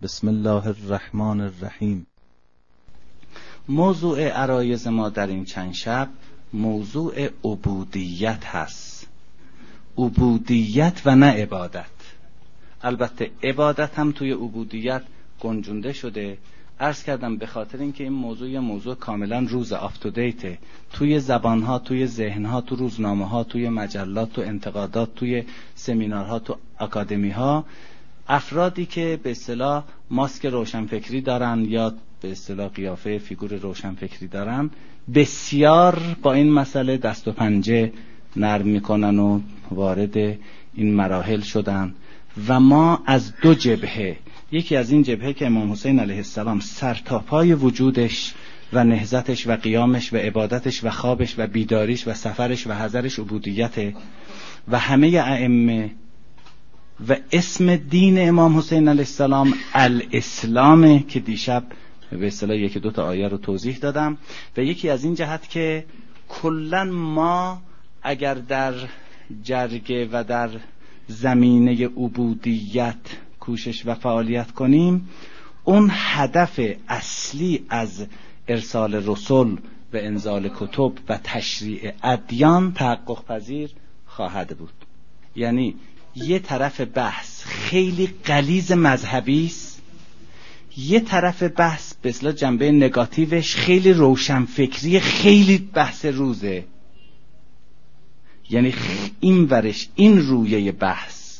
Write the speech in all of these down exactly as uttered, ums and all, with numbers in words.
بسم الله الرحمن الرحیم. موضوع عرایض ما در این چند شب موضوع عبودیت هست. عبودیت و نه عبادت. البته عبادت هم توی عبودیت گنجونده شده. عرض کردم به خاطر اینکه این موضوع یه موضوع کاملا روز آف تو دیته، توی زبانها، توی ذهنها، تو روزنامه‌ها، توی مجلات، تو انتقادات، توی سمینارها، تو آکادمی‌ها، افرادی که به اصطلاح ماسک روشنفکری دارن یا به اصطلاح قیافه فیگور روشنفکری دارن بسیار با این مسئله دست و پنجه نرم میکنن و وارد این مراحل شدن و ما از دو جبهه، یکی از این جبهه که امام حسین علیه السلام سرتاپای وجودش و نهضتش و قیامش و عبادتش و خوابش و بیداریش و سفرش و حضرش عبودیت و همه ائمه و اسم دین امام حسین علیه السلام الاسلامه که دیشب به اصطلاح یکی دو تا آیه رو توضیح دادم، و یکی از این جهت که کلن ما اگر در جرگه و در زمینه عبودیت کوشش و فعالیت کنیم، اون هدف اصلی از ارسال رسول و انزال کتب و تشریع ادیان تحقق پذیر خواهد بود. یعنی یه طرف بحث خیلی غلیظ مذهبی است، یه طرف بحث به اصطلاح جنبه نگاتیوش خیلی روشنفکری، خیلی بحث روزه. یعنی این ورش این رویه بحث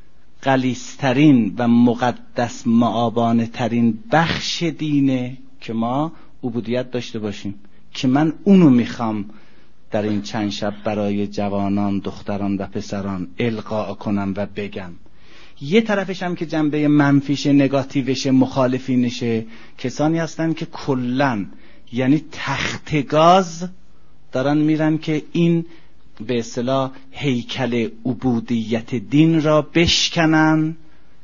غلیظترین و مقدس معابانه ترین بخش دینه که ما عبودیت داشته باشیم، که من اونو میخوام در این چند شب برای جوانان، دختران و پسران القا کنم و بگم. یه طرفش هم که جنبه منفیش، نگاتیوش، مخالفینشه، کسانی هستن که کلن یعنی تخت گاز دارن میرن که این به اصطلاح هیکل عبودیت دین را بشکنن،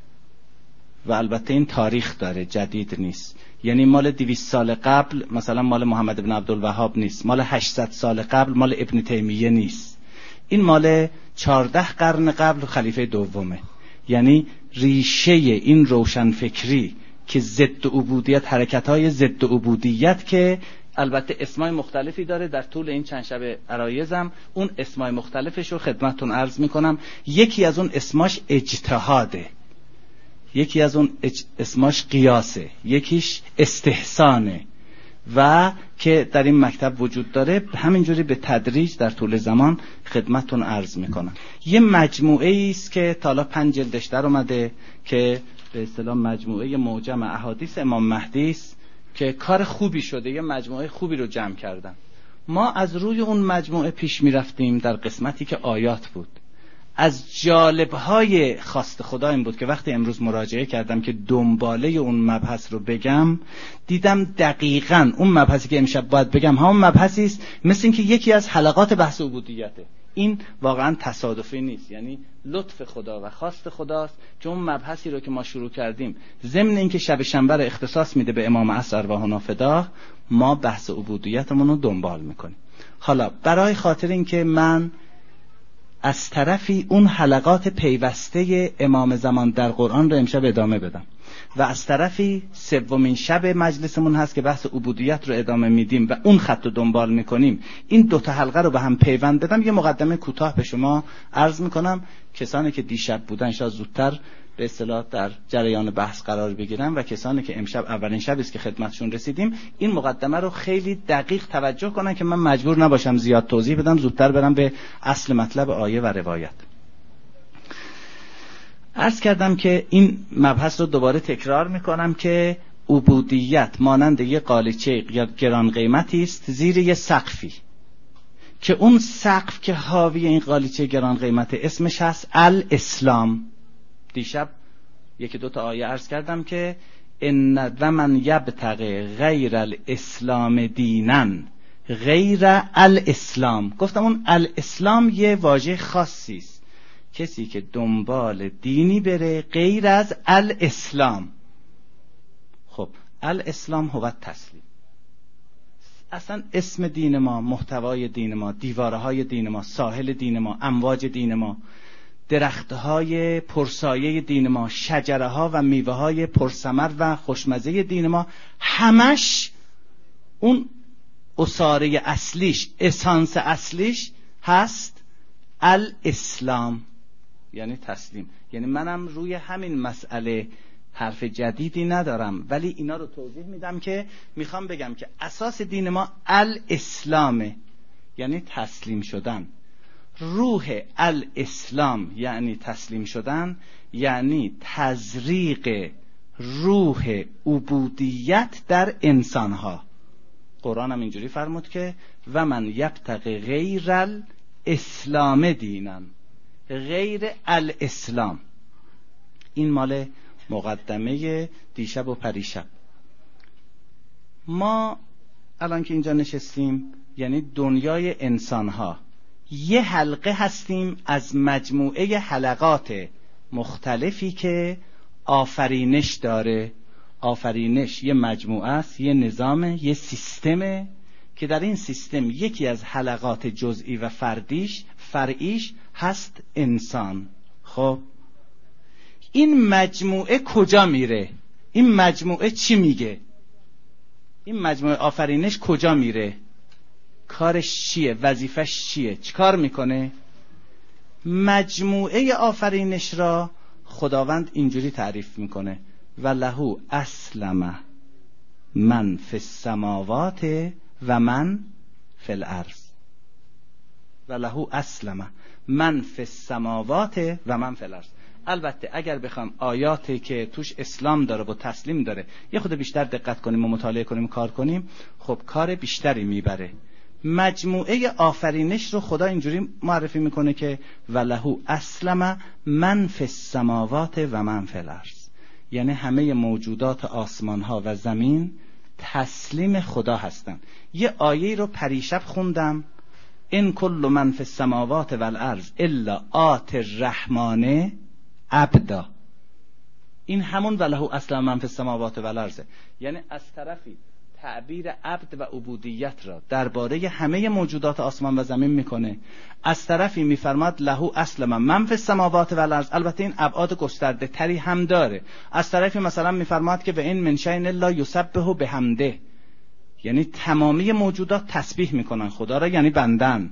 و البته این تاریخ داره، جدید نیست. یعنی مال دویست سال قبل، مثلا مال محمد بن عبدالوهاب نیست، مال هشتصد سال قبل مال ابن تیمیه نیست، این مال چهارده قرن قبل خلیفه دومه. یعنی ریشه این روشنفکری که ضد عبودیت، حرکت‌های ضد عبودیت که البته اسمای مختلفی داره، در طول این چند شب عرایزم اون اسمای مختلفش رو خدمتتون عرض میکنم. یکی از اون اسماش اجتهاده، یکی از اون اسماش قیاسه، یکیش استحسانه، و که در این مکتب وجود داره. همینجوری به تدریج در طول زمان خدمتتون عرض میکنم. یه مجموعه است که تا حالا پنج جلدش در اومده که به اصطلاح مجموعه معجم احادیث امام مهدی است، که کار خوبی شده، یه مجموعه خوبی رو جمع کردن. ما از روی اون مجموعه پیش میرفتیم در قسمتی که آیات بود. از جالبهای خواست خدا این بود که وقتی امروز مراجعه کردم که دنباله اون مبحث رو بگم، دیدم دقیقاً اون مبحثی که امشب باید بگم همون مبحثی است، مثل این که یکی از حلقات بحث عبودیته. این واقعاً تصادفی نیست، یعنی لطف خدا و خواست خداست که اون مبحثی رو که ما شروع کردیم، ضمن اینکه شب شنبه رو اختصاص میده به امام عصر ارواح نافدا، ما بحث عبودیتمون رو دنبال میکنیم. حالا برای خاطر اینکه من از طرفی اون حلقات پیوسته امام زمان در قرآن رو امشب ادامه بدم، و از طرفی سومین شب مجلسمون هست که بحث عبودیت رو ادامه میدیم و اون خط رو دنبال میکنیم، این دوتا حلقه رو به هم پیوند بدم. یه مقدمه کوتاه به شما عرض میکنم. کسانی که دیشب بودن شاید زودتر به اصطلاح در جریان بحث قرار بگیرن، و کسانی که امشب اولین شبی است که خدمتشون رسیدیم، این مقدمه رو خیلی دقیق توجه کنن که من مجبور نباشم زیاد توضیح بدم، زودتر برم به اصل مطلب آیه و روایت. عرض کردم که این مبحث رو دوباره تکرار میکنم که عبودیت مانند یه قالیچه یا گران قیمتی است زیر یه سقفی، که اون سقف که حاوی این قالیچه گران قیمت اسمش هست الاسلام. دیشب یکی دو تا آیه عرض کردم که ان و من یبتغی غیر الاسلام دینن غیر الاسلام. گفتم اون الاسلام یه واژه خاصی است، کسی که دنبال دینی بره غیر از الاسلام. خب الاسلام هو تسلیم. اصلا اسم دین ما، محتوای دین ما، دیوارهای دین ما، ساحل دین ما، امواج دین ما، درختهای پرسایه دین ما، شجره ها و میوه های پرثمر و خوشمزه دین ما، همش اون اساره اصلیش، اسانس اصلیش هست الاسلام، یعنی تسلیم. یعنی منم روی همین مسئله حرف جدیدی ندارم، ولی اینا رو توضیح میدم که میخوام بگم که اساس دین ما الاسلامه، یعنی تسلیم شدن. روح الاسلام یعنی تسلیم شدن، یعنی تزریق روح عبودیت در انسانها. قرآن هم اینجوری فرمود که و من یبتغی غیر الاسلام دینن، غیر الاسلام. این مال مقدمه دیشب و پریشب. ما الان که اینجا نشستیم، یعنی دنیای انسانها، یه حلقه هستیم از مجموعه حلقات مختلفی که آفرینش داره. آفرینش یه مجموعه است، یه نظامه، یه سیستمه که در این سیستم یکی از حلقات جزئی و فردیش فرعیش هست انسان. خب این مجموعه کجا میره؟ این مجموعه چی میگه؟ این مجموعه آفرینش کجا میره؟ کارش چیه؟ وظیفش چیه؟ چیکار میکنه؟ مجموعه آفرینش را خداوند اینجوری تعریف میکنه و لهو اسلم من فی السماوات و من فی الارض. و لهو اسلم من فی السماوات و من فی الارض. البته اگر بخوام آیاتی که توش اسلام داره و تسلیم داره یه خود بیشتر دقت کنیم و مطالعه کنیم و کار کنیم، خب کار بیشتری میبره. مجموعه آفرینش رو خدا اینجوری معرفی میکنه که ولهو اسلم من فی السماوات و من فی الارض، یعنی همه موجودات آسمان ها و زمین تسلیم خدا هستن. یه آیه رو پریشب خوندم، ان کل من فی السماوات و الارض الا آت الرحمن عبدا. این همون ولهو اسلم من فی السماوات و الارض، یعنی از طرفی تعبیر عبد و عبودیت را درباره همه موجودات آسمان و زمین میکنه، از طرفی میفرماد لهو اسلم من فی السماوات و الارض. البته این ابعاد گسترده تری هم داره. از طرفی مثلا میفرماد که به این من شیء الا یسبح بحمده، یعنی تمامی موجودات تسبیح میکنن خدا را، یعنی بندن.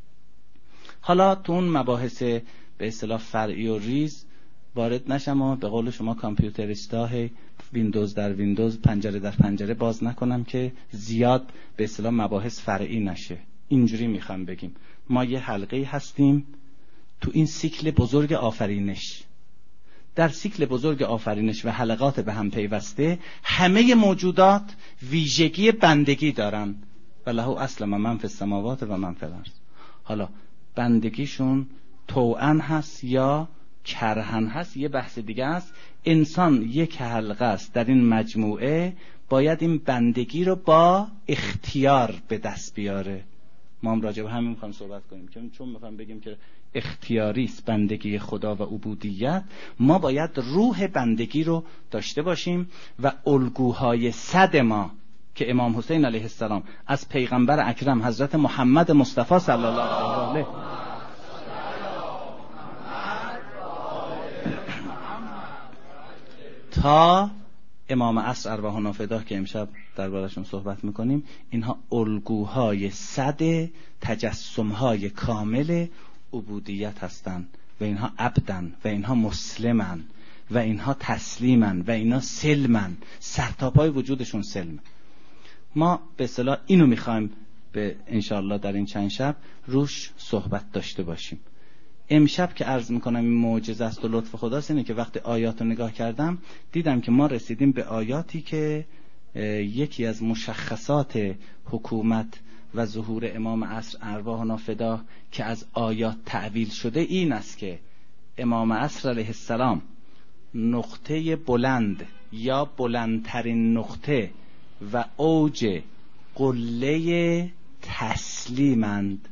حالا تو اون مباحث به اصطلاح فرعی و ریز وارد نشم و به قول شما کامپیوتریستا ویندوز در ویندوز، پنجره در پنجره باز نکنم که زیاد به اصطلاح مباحث فرعی نشه. اینجوری میخوام بگیم ما یه حلقه هستیم تو این سیکل بزرگ آفرینش. در سیکل بزرگ آفرینش و حلقات به هم پیوسته همه موجودات ویژگی بندگی دارن. ولهو اسلم من فی السماوات و من فی الارض. حالا بندگیشون طوعا هست یا کرهن هست یه بحث دیگه است. انسان یک حلقه است در این مجموعه، باید این بندگی رو با اختیار به دست بیاره. ما هم راجع به همین میخوایم صحبت کنیم که چون میخوایم بگیم که اختیاری است بندگی خدا و عبودیت، ما باید روح بندگی رو داشته باشیم و الگوهای صد ما که امام حسین علیه السلام از پیغمبر اکرم حضرت محمد مصطفی صلی الله علیه و آله تا امام عصر ارواحنا فداه که امشب دربارشون صحبت میکنیم، اینها الگوهای صد تجسمهای کامل عبودیت هستند و اینها عبدن و اینها مسلمن و اینها تسلیمن و اینها سلمن، سرتاپای وجودشون سلم. ما به اصطلاح اینو میخوایم به انشاءالله در این چند شب روش صحبت داشته باشیم. امشب که عرض میکنم این معجزه است و لطف خداست اینه که وقتی آیات رو نگاه کردم دیدم که ما رسیدیم به آیاتی که یکی از مشخصات حکومت و ظهور امام عصر ارواحنا فداه که از آیات تعویل شده این است که امام عصر علیه السلام نقطه بلند یا بلندترین نقطه و اوج قله تسلیمند.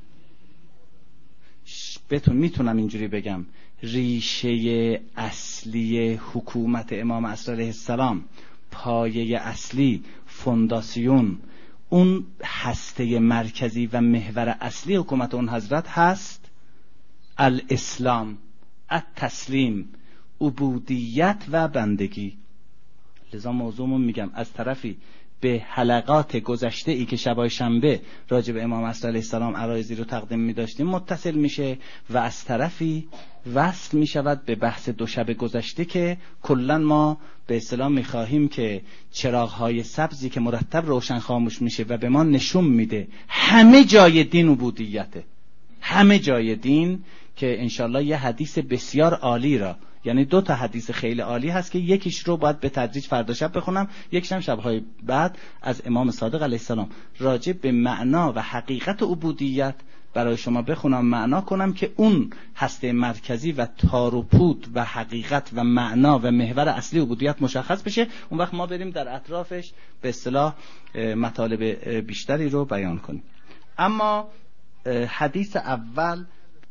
بهتون میتونم اینجوری بگم ریشه اصلی حکومت امام عصر علیه السلام، پایه اصلی، فونداسیون، اون هسته مرکزی و محور اصلی حکومت اون حضرت هست الاسلام. التسلیم، عبودیت و بندگی. لذا موضوعمون میگم از طرفی به حلقات گذشته ای که شبای شنبه راجع به امام عصر علیه السلام عرایضی رو تقدیم می‌داشتیم متصل میشه و از طرفی وصل میشود به بحث دو شب گذشته که کلا ما به اصطلاح میخواهیم که چراغ‌های سبزی که مرتب روشن خاموش میشه و به ما نشون میده همه جای دین عبودیته، همه جای دین، که انشالله یه حدیث بسیار عالی را، یعنی دو تا حدیث خیلی عالی هست که یکیش رو باید به تدریج فردا شب بخونم، یکیش هم شب‌های بعد از امام صادق علیه السلام راجع به معنا و حقیقت عبودیت برای شما بخونم، معنا کنم که اون هسته مرکزی و تار و پود و حقیقت و معنا و محور اصلی عبودیت مشخص بشه. اون وقت ما بریم در اطرافش به اصطلاح مطالب بیشتری رو بیان کنیم. اما حدیث اول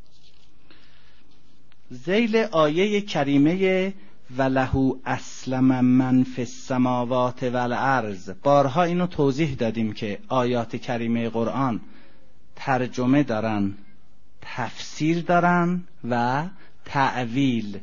ذیل آیه کریمه وله اسلم من فی السماوات والارض، بارها اینو توضیح دادیم که آیات کریمه قرآن ترجمه دارن، تفسیر دارن و تعویل.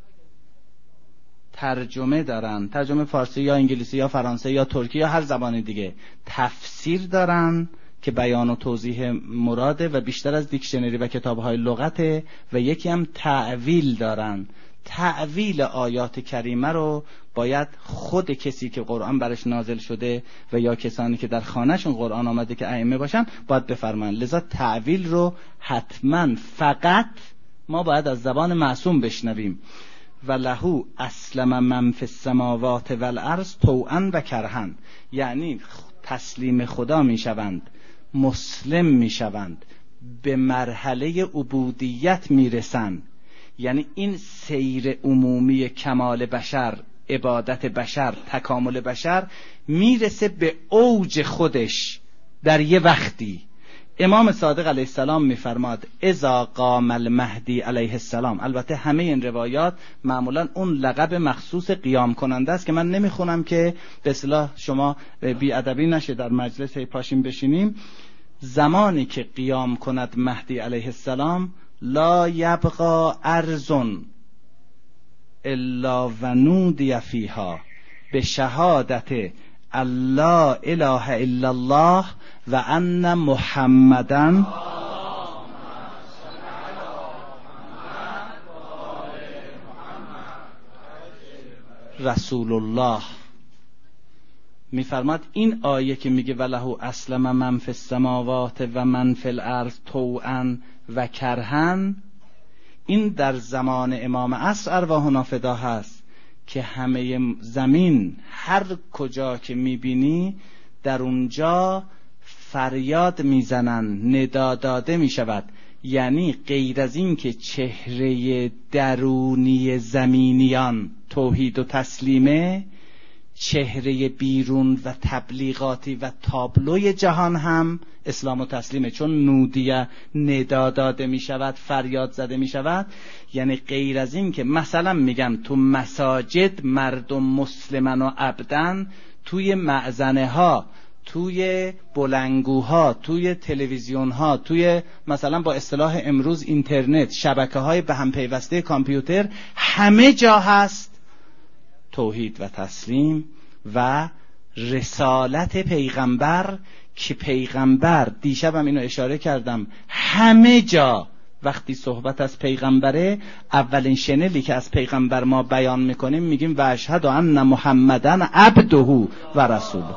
ترجمه دارن، ترجمه فارسی یا انگلیسی یا فرانسه یا ترکی یا هر زبان دیگه. تفسیر دارن که بیان و توضیح مراده و بیشتر از دیکشنری و کتاب‌های لغته، و یکی هم تعویل دارن. تعویل آیات کریمه رو باید خود کسی که قرآن برش نازل شده و یا کسانی که در خانهشون قرآن آمده که ائمه باشن باید بفرمایند. لذا تعویل رو حتما فقط ما باید از زبان معصوم بشنویم. و لهو اسلم من فی السماوات والارض طوعا و کرها، یعنی تسلیم خدا میشوند، مسلم میشوند، به مرحله عبودیت میرسند. یعنی این سیر عمومی کمال بشر، عبادت بشر، تکامل بشر میرسه به اوج خودش در یه وقتی. امام صادق علیه السلام میفرماد اذا قام المهدی علیه السلام، البته همه این روایات معمولا اون لقب مخصوص قیام کننده است که من نمیخونم که به اصطلاح شما بی ادبی نشه در مجلس پاشیم بشینیم. زمانی که قیام کند مهدی علیه السلام لا یبقى ارض الا و نودی فیها به شهادت الله اله الا الله و ان محمدن رسول الله. میفرماد این آیه که میگه وله اسلم من فی السماوات و من فی الارض طوعا و کرها، این در زمان امام عصر ارواحنا فدا هست که همه زمین هر کجا که میبینی در اونجا فریاد میزنن، ندا داده میشود. یعنی غیر از این که چهره درونی زمینیان توحید و تسلیمه، چهره بیرون و تبلیغاتی و تابلوی جهان هم اسلام و تسلیمه، چون نودیه ندا داده می شود، فریاد زده می شود. یعنی غیر از این که مثلا میگم تو مساجد مردم مسلمن و عبدن، توی معزنه ها، توی بلنگوها، توی تلویزیون ها، توی مثلا با اصطلاح امروز اینترنت، شبکه های به هم پیوسته کامپیوتر، همه جا هست توحید و تسلیم و رسالت پیغمبر، که پیغمبر دیشبم اینو اشاره کردم همه جا وقتی صحبت از پیغمبره اولین شنلی که از پیغمبر ما بیان میکنیم میگیم و اشهد ان محمدن عبده و رسوله.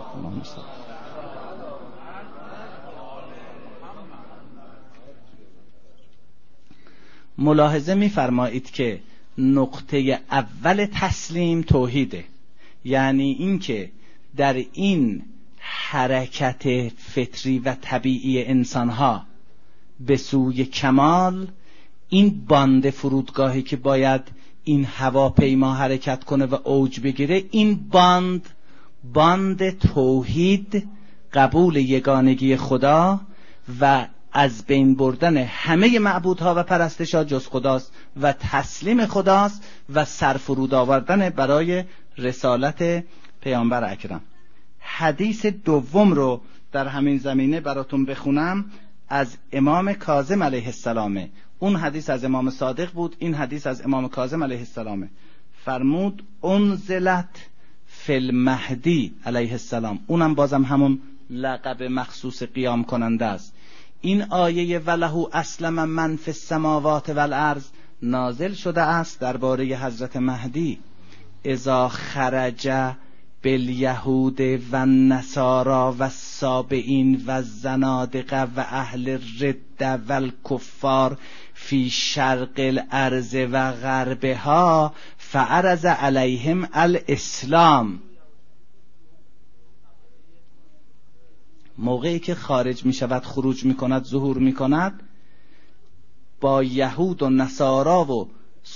ملاحظه میفرمایید که نقطه اول تسلیم توحیده، یعنی اینکه در این حرکت فطری و طبیعی انسانها به سوی کمال، این باند فرودگاهی که باید این هواپیما حرکت کنه و اوج بگیره، این باند باند توحید، قبول یگانگی خدا و از بین بردن همه معبودها و پرستشها جز خداست و تسلیم خداست و سرفرود آوردن برای رسالت پیامبر اکرم. حدیث دوم رو در همین زمینه براتون بخونم، از امام کاظم علیه السلام. اون حدیث از امام صادق بود، این حدیث از امام کاظم علیه السلام. فرمود انزلت فی المهدی علیه السلام، اونم بازم همون لقب مخصوص قیام کننده است. این آیه وله اسلم من فی السماوات والارض نازل شده است درباره حضرت مهدی. اذا خرج بالیهود و النصارى و السابئین و الزنادقه و اهل الرده و الکفار فی شرق الارض و غربها فعرض علیهم الاسلام. موقعی که خارج می شود، خروج می کند، ظهور می کند، با یهود و نصارا و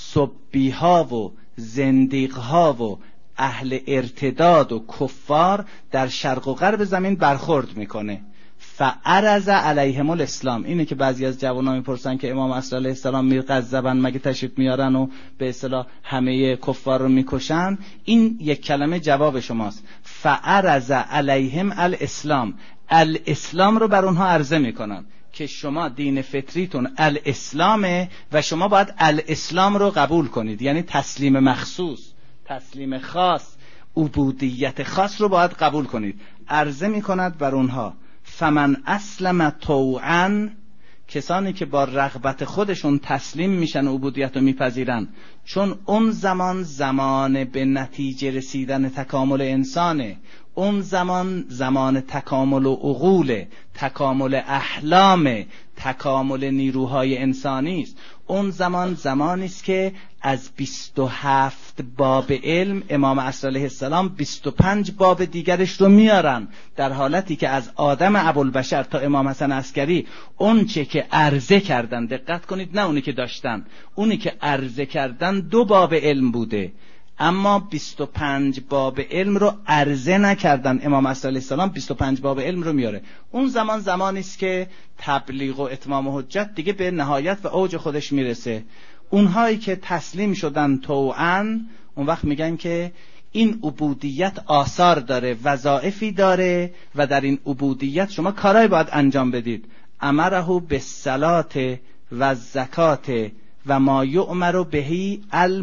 سبیها و زندیقها و اهل ارتداد و کفار در شرق و غرب زمین برخورد میکنه. فعرض علیهم الاسلام. اینه که بعضی از جوانان میپرسن که امام عصر علیه السلام میغضبن، مگه تشریف میارن و به اصطلاح همه کفار رو میکشن؟ این یک کلمه جواب شماست. فعرض علیهم الاسلام، الاسلام رو بر اونها عرضه میکنن که شما دین فطریتون الاسلامه و شما باید الاسلام رو قبول کنید، یعنی تسلیم مخصوص، تسلیم خاص، عبودیت خاص رو باید قبول کنید. عرضه میکند بر اونها فمن اسلم طوعا، کسانی که با رغبت خودشون تسلیم میشن و عبودیت رو میپذیرن، چون اون زمان زمان به نتیجه رسیدن تکامل انسانه، اون زمان زمان تکامل و عقول، تکامل احلام، تکامل نیروهای انسانی است. اون زمان زمانی است که از بیست و هفت باب علم امام عصر علیه السلام بیست و پنج باب دیگرش رو میارن، در حالتی که از آدم ابوالبشر تا امام حسن عسکری اون چه که عرضه کردن، دقت کنید، نه اونی که داشتن، اونی که عرضه کردن دو باب علم بوده، اما بیست و پنج باب علم رو عرضه نکردن. امام عصر علیه السلام بیست و پنج باب علم رو میاره. اون زمان زمانی است که تبلیغ و اتمام حجت دیگه به نهایت و اوج خودش میرسه. اونهایی که تسلیم شدن طوعاً، اون وقت میگن که این عبودیت آثار داره، وظایفی داره و در این عبودیت شما کارهای باید انجام بدید. امره بالصلاة و الزکات و ما یؤمر بهی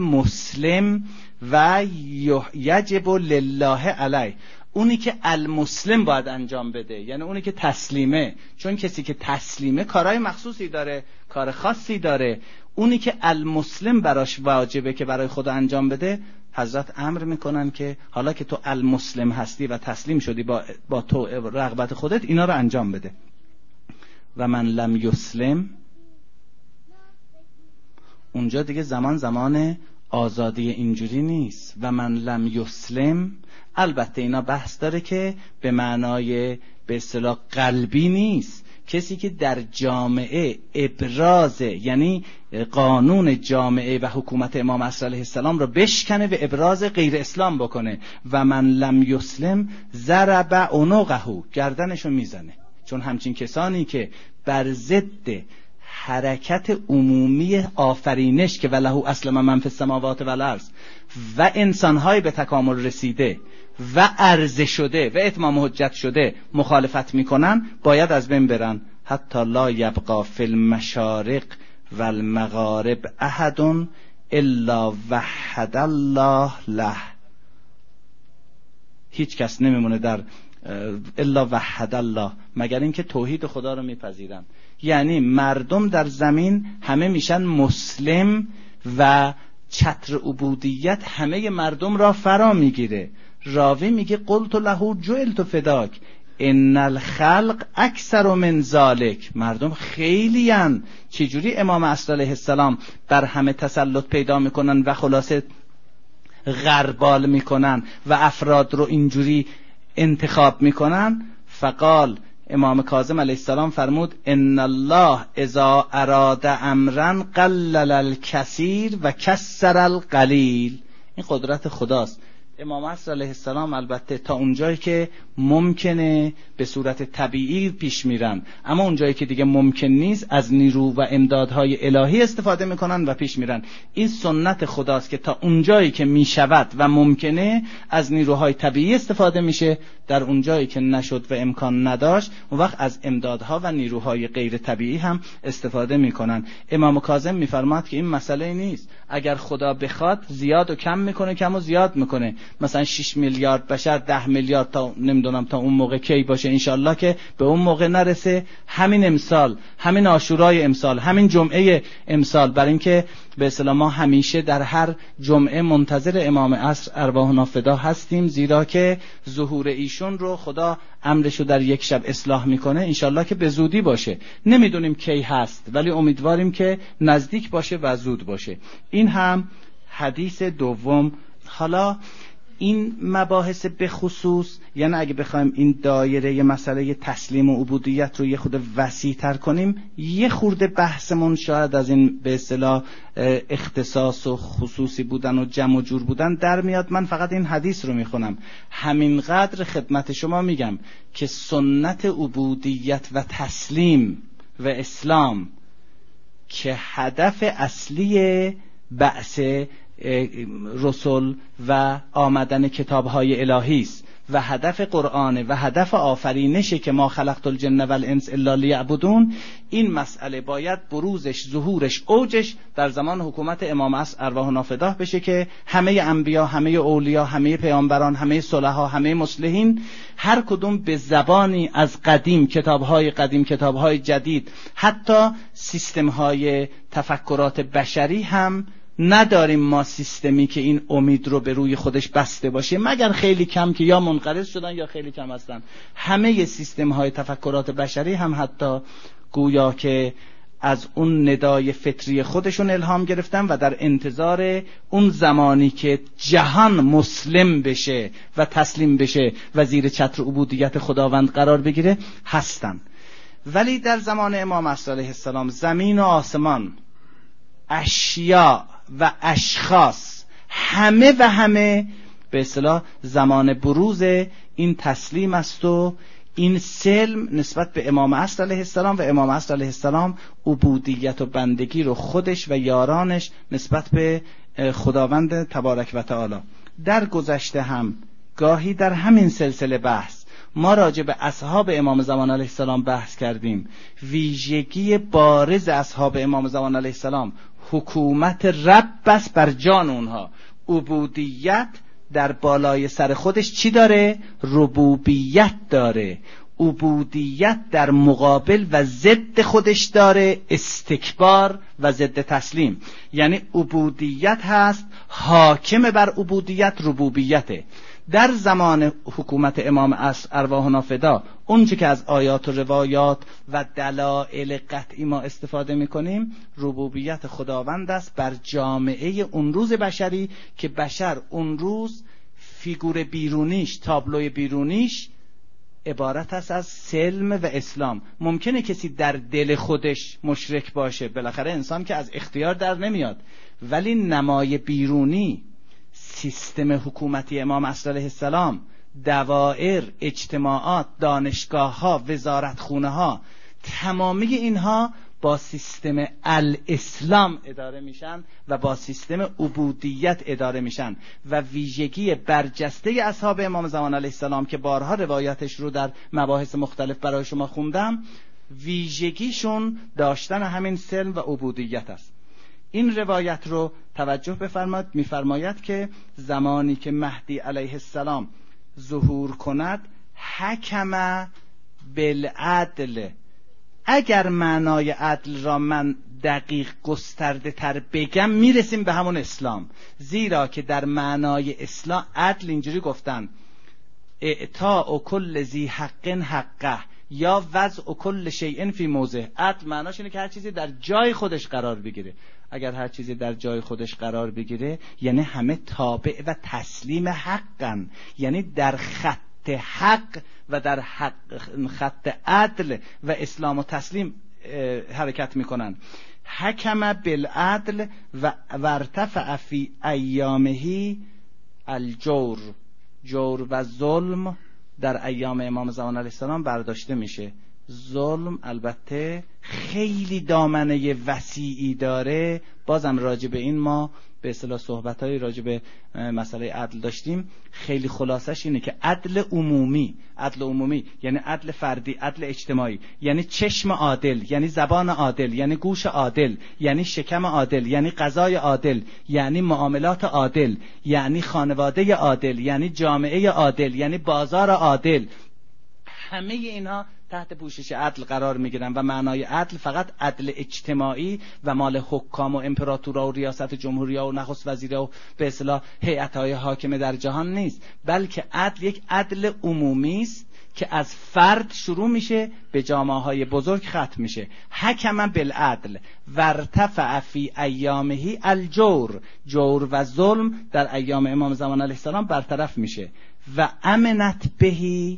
المسلم و یجب لله علیه. اونی که المسلم باید انجام بده، یعنی اونی که تسلیمه، چون کسی که تسلیمه کارهای مخصوصی داره، کار خاصی داره. اونی که المسلم براش واجبه که برای خدا انجام بده، حضرت امر میکنن که حالا که تو المسلم هستی و تسلیم شدی با, با تو رغبت خودت، اینا رو انجام بده. و من لم یسلم، اونجا دیگه زمان زمان آزادی اینجوری نیست. و من لم یسلم، البته اینا بحث داره که به معنای به اصطلاح قلبی نیست. کسی که در جامعه ابراز، یعنی قانون جامعه و حکومت امام عصر علیه السلام رو بشکنه و ابراز غیر اسلام بکنه. و من لم یسلم ضرب عنقه، گردنشو میزنه. چون همچین کسانی که بر ضد حرکت عمومی آفرینش که وله اسلم من فی السماوات والارض و انسانهای به تکامل رسیده و عرضه شده و اتمام حجت شده مخالفت میکنن، باید از بین برن. حتی لا یبقى فی المشارق و المغارب احد الا وحد الله له. هیچ کس نمیمونه در الا وحد الله مگر اینکه توحید خدا رو میپذیرن. یعنی مردم در زمین همه میشن مسلم و چتر عبودیت همه مردم را فرا میگیره. راوی میگه قلت له جعلت فداک ان الخلق اکثر من ذلک. مردم خیلی ان، چجوری امام عصر علیه السلام بر همه تسلط پیدا میکنن و خلاصه غربال میکنن و افراد رو اینجوری انتخاب میکنن؟ فقال، امام کاظم علیه السلام فرمود ان الله اذا اراد امرا قلل الکثیر و کسر القلیل. این قدرت خداست. امام عصر علیه السلام البته تا اونجایی که ممکنه به صورت طبیعی پیش میرن، اما اونجایی که دیگه ممکن نیست از نیرو و امدادهای الهی استفاده میکنن و پیش میرن. این سنت خداست که تا اونجایی که میشود و ممکنه از نیروهای طبیعی استفاده میشه، در اونجایی که نشد و امکان نداشت اون وقت از امدادها و نیروهای غیر طبیعی هم استفاده میکنن. امام کاظم میفرماد که این مسئله نیست، اگر خدا بخواد زیاد و کم میکنه، کم و زیاد میکنه. مثلا شش میلیارد بشر، ده میلیارد تا نمیدونم تا اون موقع کی باشه، انشالله که به اون موقع نرسه. همین امسال، همین عاشورای امسال، همین جمعه امسال، برای اینکه به اصطلاح ما همیشه در هر جمعه منتظر امام عصر ارواحنا فدا هستیم، زیرا که ظهور ایشون رو خدا امرشو در یک شب اصلاح میکنه. انشالله که به زودی باشه، نمیدونیم کی هست ولی امیدواریم که نزدیک باشه و زود باشه. این هم حدیث دوم. حالا این مباحث به خصوص، یعنی اگه بخوایم این دایره مسئله تسلیم و عبودیت رو یه خود وسیع تر کنیم، یه خورده بحثمون شاید از این به اصطلاح اختصاص و خصوصی بودن و جمع و جور بودن در میاد. من فقط این حدیث رو میخونم، همینقدر خدمت شما میگم که سنت عبودیت و تسلیم و اسلام که هدف اصلی بعث رسول و آمدن کتاب‌های الهی است و هدف قرآن و هدف آفرینشه که ما خلقت الجن والانس الا لیعبدون، این مسئله باید بروزش، ظهورش، اوجش در زمان حکومت امام عصر ارواحنا فداه بشه که همه انبیا، همه اولیا، همه پیامبران، همه صلحا، همه مصلحین، هر کدوم به زبانی از قدیم، کتاب‌های قدیم، کتاب‌های جدید، حتی سیستم‌های تفکرات بشری هم نداریم ما سیستمی که این امید رو به روی خودش بسته باشه، مگر خیلی کم که یا منقرض شدن یا خیلی کم هستن. همه سیستم های تفکرات بشری هم حتی گویا که از اون ندای فطری خودشون الهام گرفتن و در انتظار اون زمانی که جهان مسلم بشه و تسلیم بشه و زیر چتر عبودیت خداوند قرار بگیره هستن. ولی در زمان امام عصر علیه السلام زمین و آسمان، اشیاء و اشخاص، همه و همه به اصطلاح زمان بروز این تسلیم است و این سلم نسبت به امام عصر علیه السلام و امام عصر علیه السلام عبودیت و بندگی رو خودش و یارانش نسبت به خداوند تبارک و تعالی. در گذشته هم گاهی در همین سلسله بحث ما راجع به اصحاب امام زمان علیه السلام بحث کردیم. ویژگی بارز اصحاب امام زمان علیه السلام حکومت رب بس بر جان اونها. عبودیت در بالای سر خودش چی داره؟ ربوبیت داره. عبودیت در مقابل و ضد خودش داره استکبار و ضد تسلیم. یعنی عبودیت هست حاکم بر عبودیت ربوبیته. در زمان حکومت امام عصر ارواحنا فدا، اونچه که از آیات و روایات و دلائل قطعی ما استفاده میکنیم، ربوبیت خداوند است بر جامعه اون روز بشری که بشر اون روز فیگور بیرونیش، تابلوی بیرونیش عبارت است از سلم و اسلام. ممکنه کسی در دل خودش مشرک باشه، بالاخره انسان که از اختیار در نمیاد، ولی نمای بیرونی، سیستم حکومتی امام عصر علیه السلام، دوائر، اجتماعات، دانشگاه‌ها، وزارتخونه‌ها، تمامی اینها با سیستم الاسلام اداره میشن و با سیستم عبودیت اداره میشن. و ویژگی برجسته اصحاب امام زمان علیه السلام که بارها روایتش رو در مباحث مختلف برای شما خوندم، ویژگیشون داشتن همین سلم و عبودیت است. این روایت رو توجه بفرمایید، میفرماید که زمانی که مهدی علیه السلام ظهور کند، حکم بالعدل. اگر معنای عدل را من دقیق گسترده تر بگم میرسیم به همون اسلام، زیرا که در معنای اسلام عدل اینجوری گفتن: اعطاء کل ذی حق حقه یا وضع کل شیء فی موضع. عدل معناش اینه که هر چیزی در جای خودش قرار بگیره. اگر هر چیزی در جای خودش قرار بگیره یعنی همه تابع و تسلیم حقن، یعنی در خط حق و در حق خط عدل و اسلام و تسلیم حرکت میکنن. حکم بالعدل و ورتفع فی ایامه الجور، جور و ظلم در ایام امام زمان علیه السلام برداشته میشه. ظلم البته خیلی دامنه وسیعی داره، بازم راجع به این ما به اصطلاح صحبت‌های راجع به مسئله عدل داشتیم. خیلی خلاصش اینه که عدل عمومی، عدل عمومی یعنی عدل فردی، عدل اجتماعی، یعنی چشم عادل، یعنی زبان عادل، یعنی گوش عادل، یعنی شکم عادل، یعنی غذای عادل، یعنی معاملات عادل، یعنی خانواده عادل، یعنی جامعه عادل، یعنی بازار عادل. همه اینها تحت پوشش عدل قرار میگیرن و معنای عدل فقط عدل اجتماعی و مال حکام و امپراتورا و ریاست جمهوریا و نخست وزیرا و به اصطلاح هیئت‌های حاکمه در جهان نیست، بلکه عدل یک عدل عمومی است که از فرد شروع میشه به جامعه‌های بزرگ ختم میشه. حکم بالعدل وارتفع فی ایامه الجور، جور و ظلم در ایام امام زمان علیه السلام برطرف میشه. و امنت بهی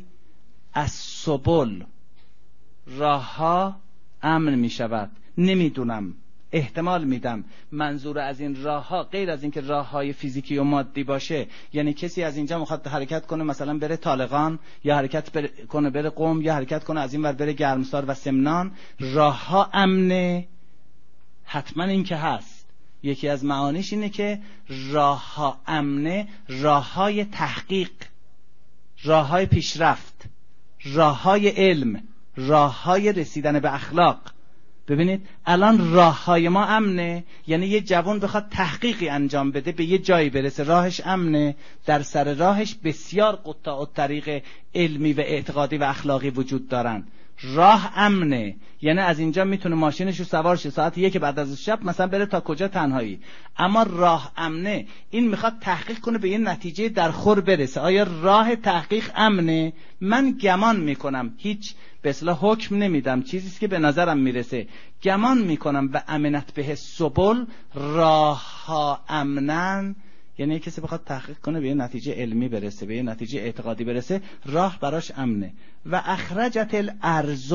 السبل، راه ها امن می شود. نمیدونم، احتمال میدم منظور از این راه ها غیر از اینکه راه های فیزیکی و مادی باشه، یعنی کسی از اینجا میخواد حرکت کنه مثلا بره طالقان، یا حرکت بره کنه بره قم، یا حرکت کنه از این ور بره گرمسار و سمنان، راه ها امنه؟ حتما این که هست. یکی از معانیش اینه که راه ها امنه، راه های تحقیق، راه های پیشرفت، راه های علم، راه های رسیدن به اخلاق. ببینید الان راه های ما امنه، یعنی یه جوان بخواد تحقیقی انجام بده به یه جایی برسه، راهش امنه. در سر راهش بسیار قطاع الطریق علمی و اعتقادی و اخلاقی وجود دارن. راه امنه یعنی از اینجا میتونه ماشینشو سوار شه ساعت یک بعد از شب مثلا بره تا کجا تنهایی. اما راه امنه، این میخواد تحقیق کنه به یه نتیجه در خور برسه. آیا راه تحقیق امنه؟ من گمان میکنم، هیچ به اصطلاح حکم نمیدم، چیزیست که به نظرم میرسه، گمان میکنم و امنت به سبل، راه ها امنن یعنی کسی بخواد تحقیق کنه به یه نتیجه علمی برسه، به یه نتیجه اعتقادی برسه، راه براش امنه. و اخرجت الارض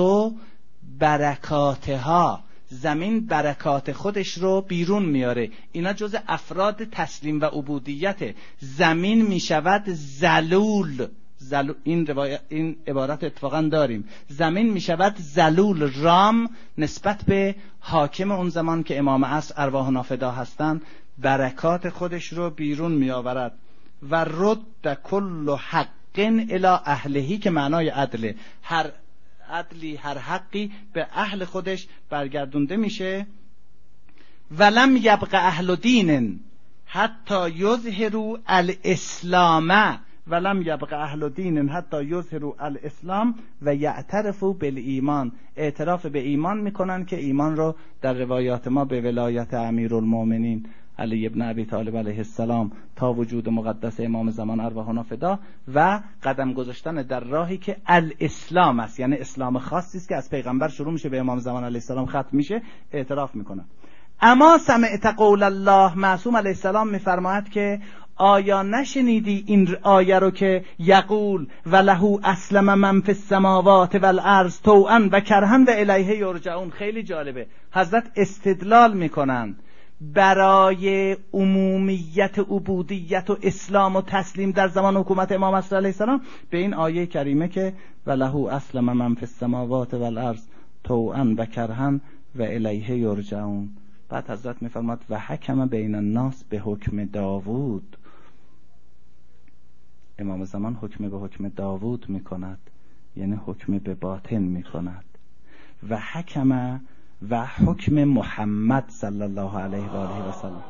برکاتها، زمین برکات خودش رو بیرون میاره. اینا جز افراد تسلیم و عبودیته. زمین میشود ذلول، زلول، این روایت این عبارت اتفاقا داریم، زمین میشود ذلول. رام نسبت به حاکم اون زمان که امام عصر ارواح نافدا هستن، برکات خودش رو بیرون می آورد. و رد کل حق الی اهلهی که معنای عدله، هر عدلی هر حقی به اهل خودش برگردونده میشه. ولم یبق اهل دین حتی یظهروا الاسلام، ولم یبق اهل دین حتی یظهروا الاسلام و یعترفوا بالایمان، اعتراف به ایمان میکنن که ایمان رو در روایات ما به ولایت امیرالمومنین علی ابن ابی طالب علیه السلام تا وجود مقدس امام زمان ارواحنا فدا و قدم گذاشتن در راهی که الاسلام است، یعنی اسلام خاصی است که از پیغمبر شروع میشه به امام زمان علیه السلام ختم میشه، اعتراف میکنن. اما سمعت قول الله، معصوم علیه السلام میفرماید که آیا نشنیدی این آیه رو که یقول و له اسلم من فی السماوات والارض طوعا و کرها و الیه یرجعون. خیلی جالبه، حضرت استدلال میکنن برای عمومیت عبودیت و اسلام و تسلیم در زمان حکومت امام عصر علیه السلام به این آیه کریمه که وله اسلم من فی السماوات والارض طوعا و کرها و الیه یرجعون. بعد حضرت میفرماد و حکم بین الناس به حکم داوود، امام زمان حکم به حکم داوود میکند، یعنی حکم به باطن میکند. و حکم و حکم محمد صلی الله علیه و آله و سلم.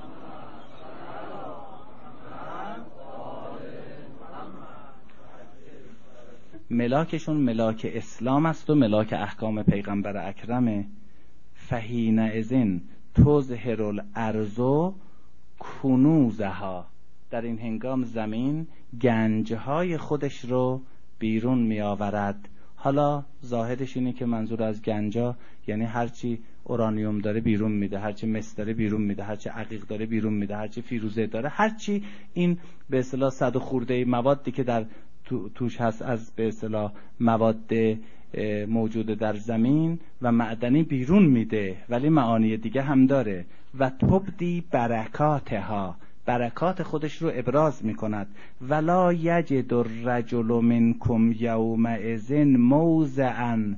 ملاکشون ملاک اسلام است و ملاک احکام پیغمبر اکرمه. فحین اذن تظهر الارض کنوزها، در این هنگام زمین گنجهای خودش رو بیرون می آورد. حالا ظاهرش اینه که منظور از گنجا یعنی هرچی اورانیوم داره بیرون میده، هرچی مس داره بیرون میده، هرچی عقیق داره بیرون میده، هرچی فیروزه داره، هرچی این به اصطلاح صد خورده موادی که در تو توش هست از به اصطلاح مواد موجود در زمین و معدنی بیرون میده. ولی معانی دیگه هم داره. و تبدی برکاتها، برکات خودش رو ابراز میکند. ولا یجد الرجل منکم یومئذ موضعا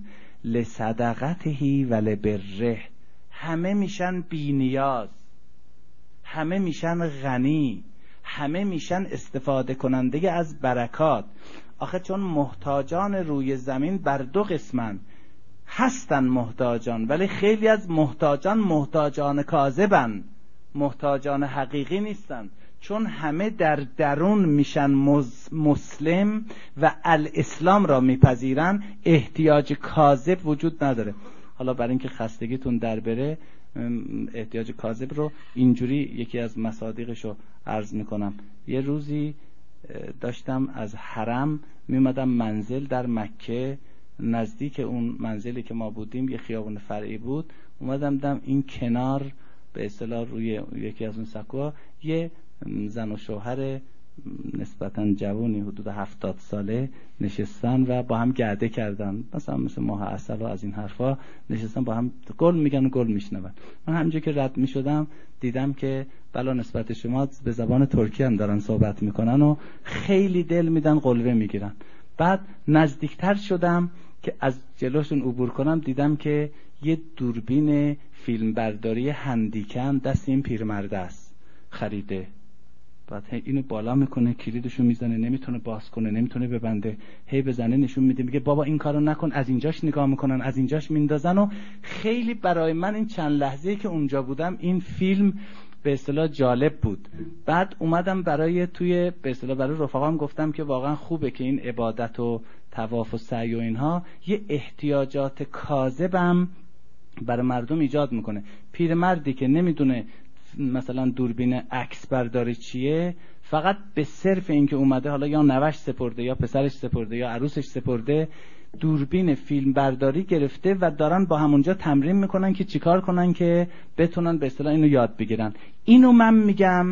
لصدقته ولبره. همه میشن بی نیاز، همه میشن غنی، همه میشن استفاده کننده از برکات. آخه چون محتاجان روی زمین بر دو قسمن، هستن محتاجان، ولی خیلی از محتاجان محتاجان کاذبن، محتاجان حقیقی نیستن، چون همه در درون میشن مسلم و الاسلام را میپذیرن، احتیاج کاذب وجود نداره. حالا برای اینکه خستگیتون در بره احتیاج کاذب رو اینجوری یکی از مصادیقشو عرض میکنم. یه روزی داشتم از حرم میمدم منزل در مکه، نزدیک اون منزلی که ما بودیم یه خیابون فرعی بود، اومدم دم این کنار به اصطلاح روی یکی از اون سکوها یه زن و شوهر نسبتاً جوانی حدود هفتاد ساله نشستن و با هم گرده کردن، مثلا مثل ماه عسل و از این حرفا نشستن با هم گل میگن و گل میشنون. من همینجور که رد میشدم دیدم که بلا نسبت شما به زبان ترکی هم دارن صحبت میکنن و خیلی دل میدن، قلوه میگیرن. بعد نزدیکتر شدم که از جلوشون عبور کنم، دیدم که یه دوربین فیلم برداری هندیکم دست این پیرمرد است، خریده. بعد اینو بالا میکنه، کلیدشو میزنه، نمیتونه باز کنه، نمیتونه ببنده، هی بزنه نشون میده، میگه بابا این کارو نکن، از اینجاش نگاه میکنن، از اینجاش میندازن. و خیلی برای من این چند لحظه‌ای که اونجا بودم این فیلم به اصطلاح جالب بود. بعد اومدم برای توی به اصطلاح برای رفقام گفتم که واقعا خوبه که این عبادت و طواف و سعی و اینها یه احتیاجات کاذبم برای مردم ایجاد میکنه. پیرمردی که نمیدونه مثلا دوربین عکس برداری چیه، فقط به صرف اینکه اومده حالا یا نوش سپرده یا پسرش سپرده یا عروسش سپرده دوربین فیلم برداری گرفته و دارن با همونجا تمرین میکنن که چیکار کنن که بتونن به اصطلاح اینو یاد بگیرن. اینو من میگم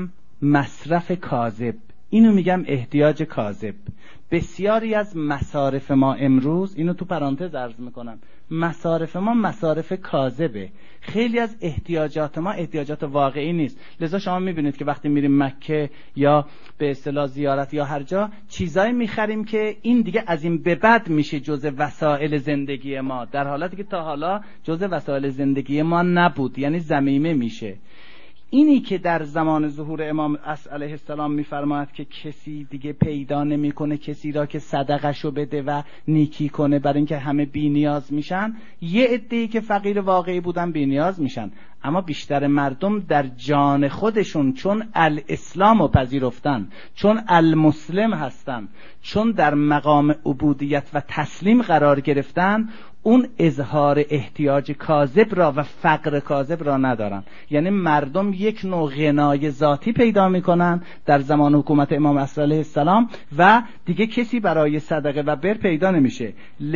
مصرف کاذب، اینو میگم احتیاج کاذب. بسیاری از مصارف ما امروز، اینو تو پرانتز عرض میکنم، مصارف ما مصارف کاذبه. خیلی از احتیاجات ما احتیاجات واقعی نیست. لذا شما میبینید که وقتی میریم مکه یا به اصطلاح زیارت یا هر جا چیزایی میخریم که این دیگه از این به بعد میشه جزء وسایل زندگی ما، در حالاتی که تا حالا جزء وسایل زندگی ما نبود، یعنی ضمیمه میشه. اینی که در زمان ظهور امام عصر علیه السلام میفرماید که کسی دیگه پیدا نمیکنه کسی را که صدقه‌شو بده و نیکی کنه، برای اینکه همه بی نیاز میشن. یه عده‌ای که فقیر واقعی بودن بی نیاز میشن، اما بیشتر مردم در جان خودشون چون الاسلام رو پذیرفتن، چون المسلم هستن، چون در مقام عبودیت و تسلیم قرار گرفتن، اون اظهار احتیاج کاذب را و فقر کاذب را ندارن. یعنی مردم یک نوع غنای ذاتی پیدا میکنن در زمان حکومت امام عصر علیه السلام و دیگه کسی برای صدقه و بر پیدا نمیشه.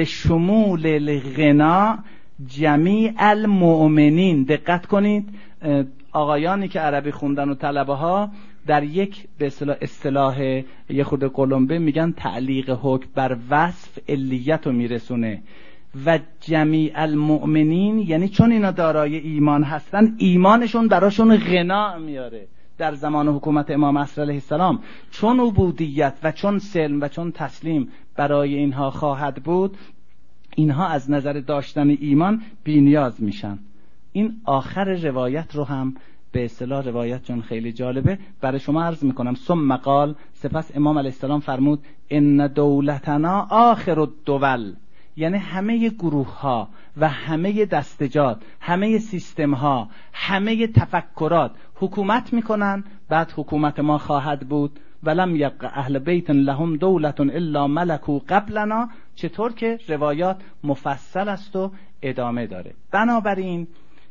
لشمول الغنا جمیع المؤمنین. دقت کنید، آقایانی که عربی خوندن و طلبه ها در یک به اصطلاح اصطلاح یه خود قلمبه میگن تعلیق حکم بر وصف علیت رو میرسونه. و جمیع المؤمنین یعنی چون اینا دارای ایمان هستن، ایمانشون براشون غنا میاره. در زمان حکومت امام عصر علیه السلام چون عبودیت و چون سلم و چون تسلیم برای اینها خواهد بود، اینها از نظر داشتن ایمان بی نیاز میشن. این آخر روایت رو هم به اصطلاح روایت چون خیلی جالبه برای شما عرض میکنم. ثم قال، سپس امام علیه السلام فرمود ان دولتنا آخر الدول. یعنی همه گروه ها و همه دستجات، همه سیستم ها، همه تفکرات حکومت میکنن، بعد حکومت ما خواهد بود. ولم یبق اهل بیت لهم دولت الا ملکوا قبلنا. چطور که روایات مفصل است و ادامه داره. بنابراین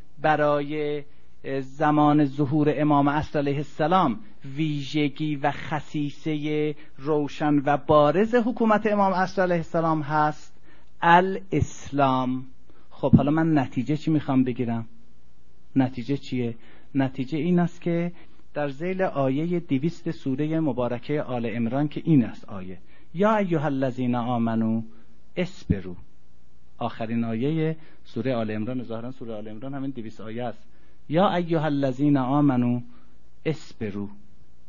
برای زمان ظهور امام عصر علیه السلام ویژگی و خصیصه روشن و بارز حکومت امام عصر علیه السلام هست الاسلام. خب حالا من نتیجه چی میخوام بگیرم؟ نتیجه چیه؟ نتیجه این است که در ذیل آیه دویست سوره مبارکه آل عمران که این است آیه یا ایها الذین آمنو اصبروا، آخرین آیه سوره آل عمران، ظاهرا سوره آل عمران همین دویست آیه است. یا ایها الذین آمنو اصبروا،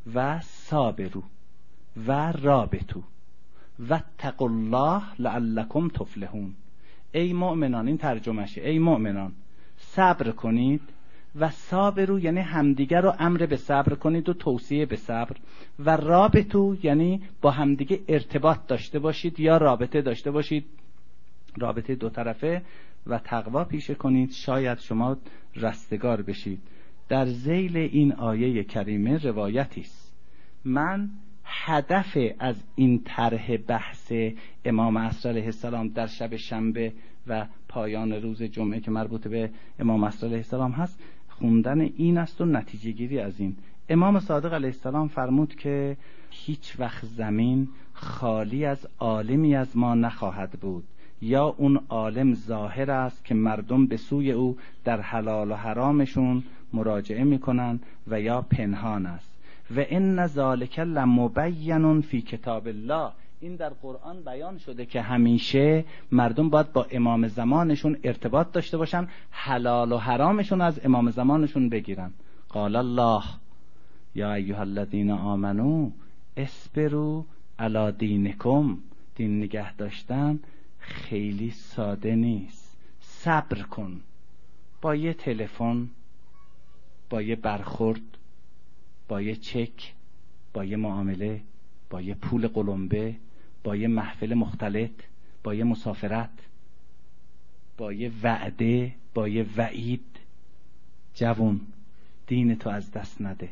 و صابرو و رابطو و اتقوا الله لعلکم تفلحون. ای مؤمنان، این ترجمهشه، ای مؤمنان صبر کنید و صابرو یعنی همدیگر رو امر به صبر کنید و توصیه به صبر، و رابطو یعنی با همدیگه ارتباط داشته باشید یا رابطه داشته باشید، رابطه دو طرفه، و تقوا پیشه کنید شاید شما رستگار بشید. در ذیل این آیه کریمه روایتی است. من هدف از این طرح بحث امام عصر علیه السلام در شب شنبه و پایان روز جمعه که مربوط به امام عصر علیه السلام هست خوندن این است و نتیجه گیری از این. امام صادق علیه السلام فرمود که هیچ وقت زمین خالی از عالمی از ما نخواهد بود، یا اون عالم ظاهر است که مردم به سوی او در حلال و حرامشون مراجعه میکنن، و یا پنهان است. و ان ذالک لمبین فی کتاب الله، این در قرآن بیان شده که همیشه مردم باید با امام زمانشون ارتباط داشته باشن، حلال و حرامشون از امام زمانشون بگیرن. قال الله یا ایها الذین آمنو اصبروا علی دینکم. دین نگه داشتن خیلی ساده نیست. صبر کن با یه تلفن، با یه برخورد، با یه چک، با یه معامله، با یه پول قلمبه، با یه محفل مختلط، با یه مسافرت، با یه وعده، با یه وعید. جوون دین تو از دست نده.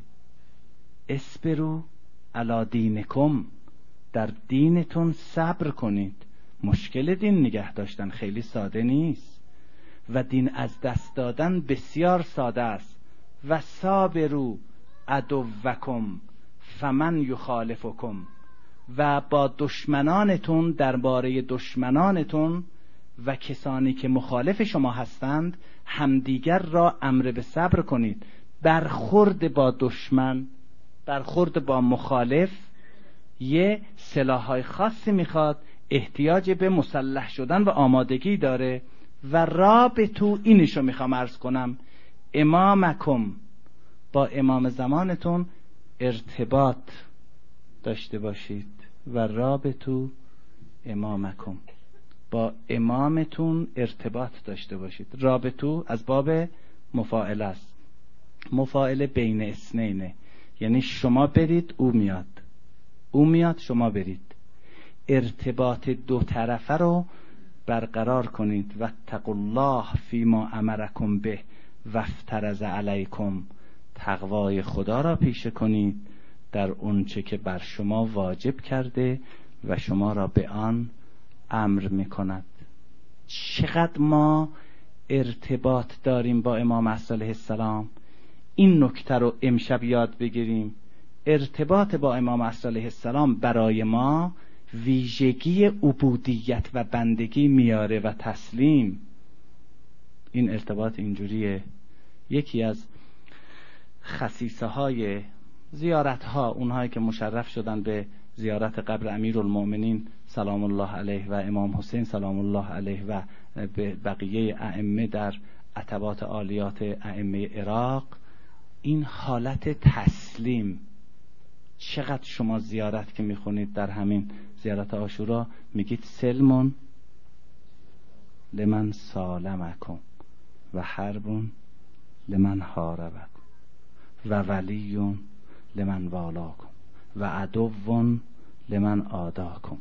اصبروا علی دینکم، در دینتون صبر کنید. مشکل دین نگه داشتن خیلی ساده نیست و دین از دست دادن بسیار ساده است. و صابروا عدوکم فمن یخالفکم، و با دشمنانتون درباره دشمنانتون و کسانی که مخالف شما هستند همدیگر را امر به صبر کنید. برخورد با دشمن، برخورد با مخالف یه سلاح‌های خاصی میخواد، احتیاج به مسلح شدن و آمادگی داره. و رابطو، اینشو میخوام عرض کنم، امامکم، با امام زمانتون ارتباط داشته باشید. و رابطو امامکم، با امامتون ارتباط داشته باشید. رابطو از باب مفاعله است، مفاعله بین اثنینه، یعنی شما برید او میاد، او میاد شما برید. ارتباط دو طرفه رو برقرار کنید. و اتقوا الله فیما امرکم به و افترض علیکم، تقوای خدا را پیشه کنید در اونچه که بر شما واجب کرده و شما را به آن امر میکند. چقدر ما ارتباط داریم با امام عصر علیه السلام، این نکته رو امشب یاد بگیریم. ارتباط با امام عصر علیه السلام برای ما ویژگی عبودیت و بندگی میاره و تسلیم. این ارتباط اینجوریه. یکی از خصیصه های زیارت ها، اونهایی که مشرف شدن به زیارت قبر امیرالمؤمنین سلام الله علیه و امام حسین سلام الله علیه و بقیه ائمه در عتبات عالیات ائمه عراق، این حالت تسلیم. چقدر شما زیارت که میخونید در همین زیارت عاشورا میگید سلمون لمن سالمکم و حربون لمن حاربکم و ولیون لمن والاکم و عدوون لمن عاداکم.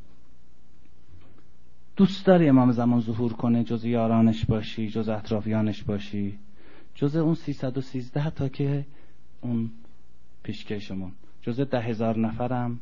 دوست داری امام زمان ظهور کنه، جز یارانش باشی، جز اطرافیانش باشی، جز اون سیصد و سیزده تا که اون پیشکشمون، جز ده هزار نفرم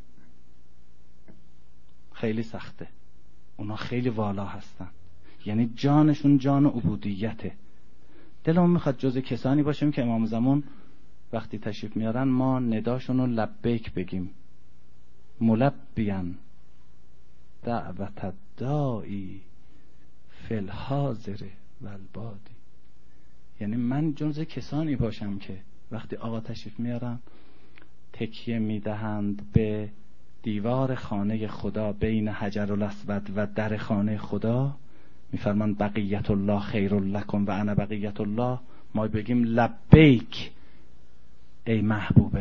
خیلی سخته. اونا خیلی والا هستن، یعنی جانشون جان عبودیته. دلمون میخواد جز کسانی باشیم که امام زمان وقتی تشریف میارن ما نداشون رو لبیک بگیم، ملبیان دعوت الداعی فی الحاضر و البادی. یعنی من جز کسانی باشم که وقتی آقا تشریف میارن تکیه میدهند به دیوار خانه خدا بین حجر الاسود و در خانه خدا، میفرمان بقیت الله خیر لکم و انا بقیت الله. ما بگیم لبیک ای محبوب ما،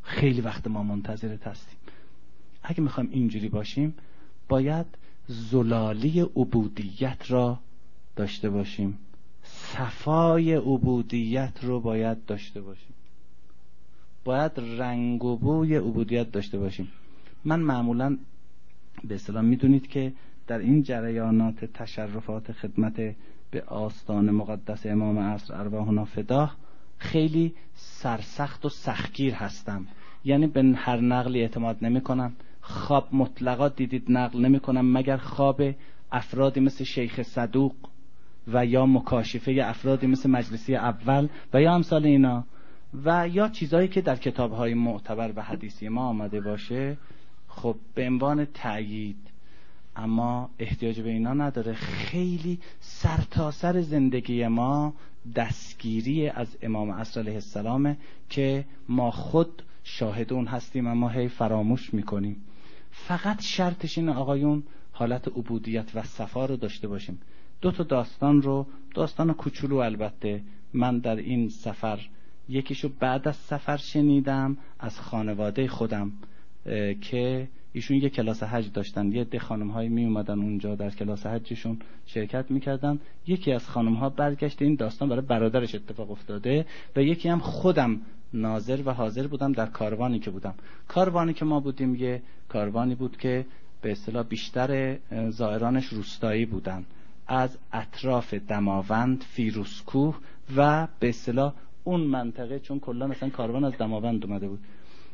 خیلی وقت ما منتظرت هستیم. اگه میخوایم اینجوری باشیم باید زلالی عبودیت را داشته باشیم، صفای عبودیت رو باید داشته باشیم، باید رنگ و بوی عبودیت داشته باشیم. من معمولا به اصطلاح میدونید که در این جریانات تشرفات خدمت به آستان مقدس امام عصر ارواحنا فداه خیلی سرسخت و سختگیر هستم، یعنی به هر نقلی اعتماد نمی کنم. خواب مطلقا دیدید نقل نمی کنم مگر خواب افرادی مثل شیخ صدوق و یا مکاشفه افرادی مثل مجلسی اول و یا امثال اینا و یا چیزایی که در کتاب‌های معتبر و حدیثی ما آمده باشه، خب به عنوان تأیید، اما احتیاج به اینا نداره. خیلی سرتاسر سر زندگی ما دستگیری از امام عصر علیه السلام که ما خود شاهد اون هستیم اما هی فراموش میکنیم. فقط شرطش این آقایون حالت عبودیت و صفا رو داشته باشیم. دو تا داستان رو، داستان کوچولو البته، من در این سفر یکیشو بعد از سفر شنیدم از خانواده خودم که ایشون یه کلاس حج داشتن، یه ده خانم هایی می اومدن اونجا در کلاس حجشون شرکت میکردن. یکی از خانم ها برگشت این داستان برای برادرش اتفاق افتاده و یکی هم خودم ناظر و حاضر بودم در کاروانی که بودم. کاروانی که ما بودیم یه کاروانی بود که به اصطلاح بیشتر زائرانش روستایی بودن، از اطراف دماوند، فیروزکوه و به اصطلاح اون منطقه، چون کلا مثلا کاروان از دماوند اومده بود.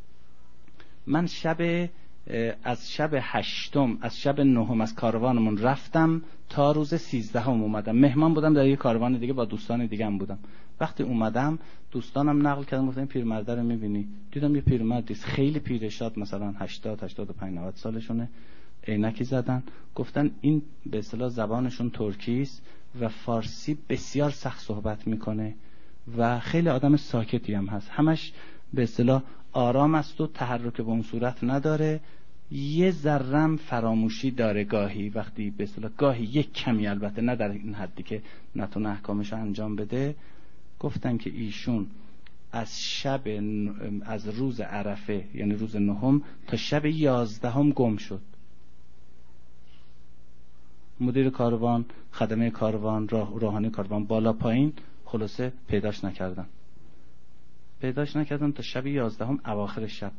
من شب از شب هشتم از شب نهم از کاروانمون رفتم تا روز سیزدهم اومدم. مهمان بودم در یه کاروان دیگه، با دوستان دیگه هم بودم. وقتی اومدم دوستانم نقل کردن، گفتن این پیرمرده رو می‌بینی؟ دیدم یه پیرمردی خیلی پیره، شاد مثلا هشتاد هشتاد و پنج نود سالشونه، عینکی زدن. گفتن این به اصطلاح زبانشون ترکی است و فارسی بسیار سخت صحبت میکنه و خیلی آدم ساکتی هم هست، همش به اصطلاح آرام است و تحرک به اون صورت نداره، یه ذرم فراموشی داره گاهی، وقتی به اصطلاح گاهی یک کمی، البته نه در این حدی که نتونه احکامش انجام بده. گفتن که ایشون از شب از روز عرفه یعنی روز نهم تا شب یازدهم گم شد. مدیر کاروان، خدمه کاروان، راه روحانی کاروان بالا پایین خلاصه پیداش نکردن. پیداش نکردن تا شب یازدهم اواخر شب.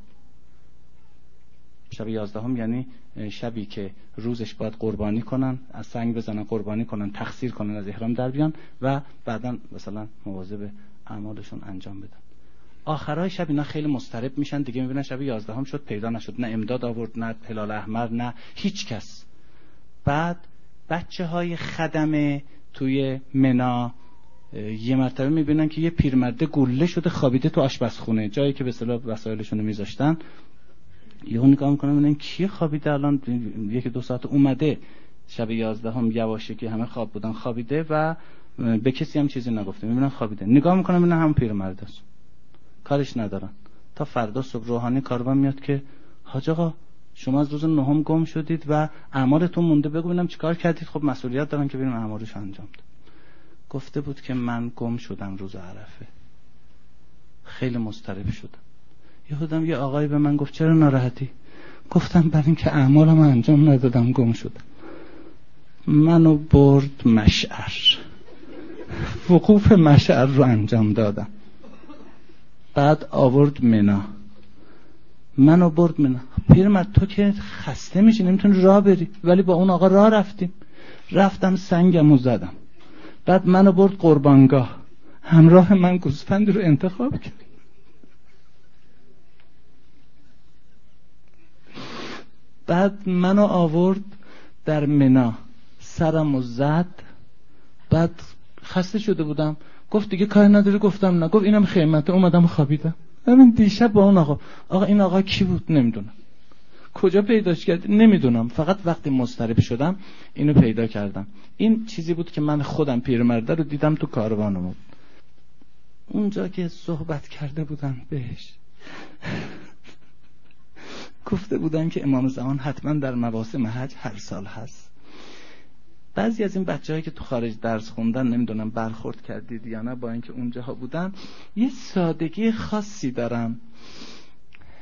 شب یازدهم یعنی شبی که روزش باید قربانی کنن، از سنگ بزنن، قربانی کنن، تخسیر کنن، از احرام در بیان و بعداً مثلا مواظب اعمالشون انجام بدن. آخرای شب اینا خیلی مضطرب میشن دیگه، میبینن شب یازدهم شد پیدا نشد، نه امداد آورد، نه هلال احمر، نه هیچ کس. بعد بچه های خدمه توی منا یه مرتبه میبینن که یه پیرمرده گله شده خوابیده تو آشپزخونه، جایی که به اصطلاح وسایلشون رو میذاشتن. یهو نگاه میکنن میبینن کی خوابیده الان یکی دو ساعت اومده. شب یازدهم یواشه که همه خواب بودن خوابیده و به کسی هم چیزی نگفته، میبینن خوابیده. نگاه میکنن میبینن همون پیرمرده است، کارش ندارن. تا فردا صبح روحانی کاروان میاد که حاج آقا شما از روز نهم گم شدید و اعمالتون مونده، بگو ببینم چیکار کردید. خب مسئولیت دارن که ببینم اعمالش انجام بده. گفته بود که من گم شدم روز عرفه. خیلی مضطرب شدم. یهودم یه آقایی به من گفت چرا ناراحتی؟ گفتم برای اینکه اعمالم انجام ندادم گم شدم. منو برد مشعر، وقوف مشعر رو انجام دادم. بعد آورد منا، منو برد منا. پیرمرد تو که خسته میشی نمیتونی راه بری، ولی با اون آقا راه رفتیم. رفتم سنگمو زدم. بعد منو برد قربانگاه، همراه من گوسفند رو انتخاب کرد. بعد منو آورد در منا، سرمو زد. بعد خسته شده بودم، گفت دیگه کاری نداری. گفتم نه. گفت اینم خیمته، اومدم خوابیدم. همین دیشب با اون آقا. آقا این آقا کی بود نمیدونم، کجا پیداش کرد نمیدونم، فقط وقتی مضطرب شدم اینو پیدا کردم. این چیزی بود که من خودم پیرمرده رو دیدم تو کاروانم، اونجا که صحبت کرده بودن بهش. گفته بودن که امام زمان حتما در مواسم حج هر سال هست. بعضی از این بچه‌هایی که تو خارج درس خوندن نمیدونم برخورد کردید یا نه، با اینکه اونجاها بودن یه سادگی خاصی دارن.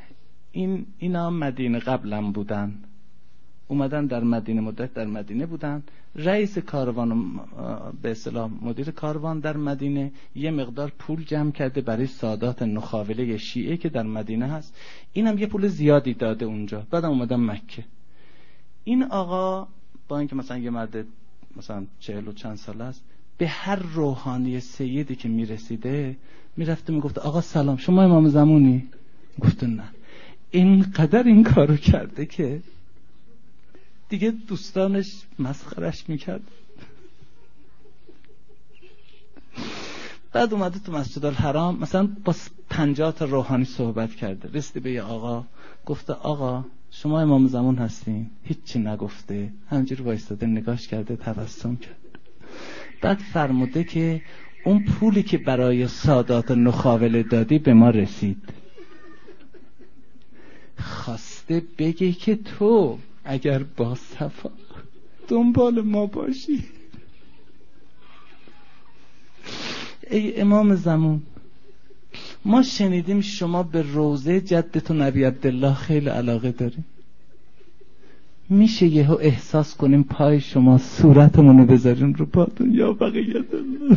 این اینا مدینه قبلا بودن، اومدن در مدینه، مدت در مدینه بودن. رئیس کاروان به اصطلاح مدیر کاروان در مدینه یه مقدار پول جمع کرده برای سادات نخاوله شیعه که در مدینه هست، اینم یه پول زیادی داده اونجا. بعدم اومدن مکه. این آقا با اینکه مثلا یه مرد مثلا چهل و چند سال است، به هر روحانی سیدی که میرسیده میرفته میگفت آقا سلام، شما امام زمانی؟ گفت نه. اینقدر این کارو کرده که دیگه دوستانش مسخرش میکرد. بعد اومده تو مسجد الحرام مثلا با پنجاه تا روحانی صحبت کرده، رسیده به یه آقا، گفته آقا شما امام زمان هستین؟ هیچی نگفته، همینجوری وایستاده نگاش کرده، تبسم کرد. بعد فرموده که اون پولی که برای سادات نخاوله دادی به ما رسید. خواسته بگه که تو اگر با صفا دنبال ما باشی، ای امام زمان، ما شنیدیم شما به روضه جدتون نبی عبدالله خیلی علاقه داریم، میشه یهو احساس کنیم پای شما صورتمونو بذارین رو پاتون یا بقیت الله.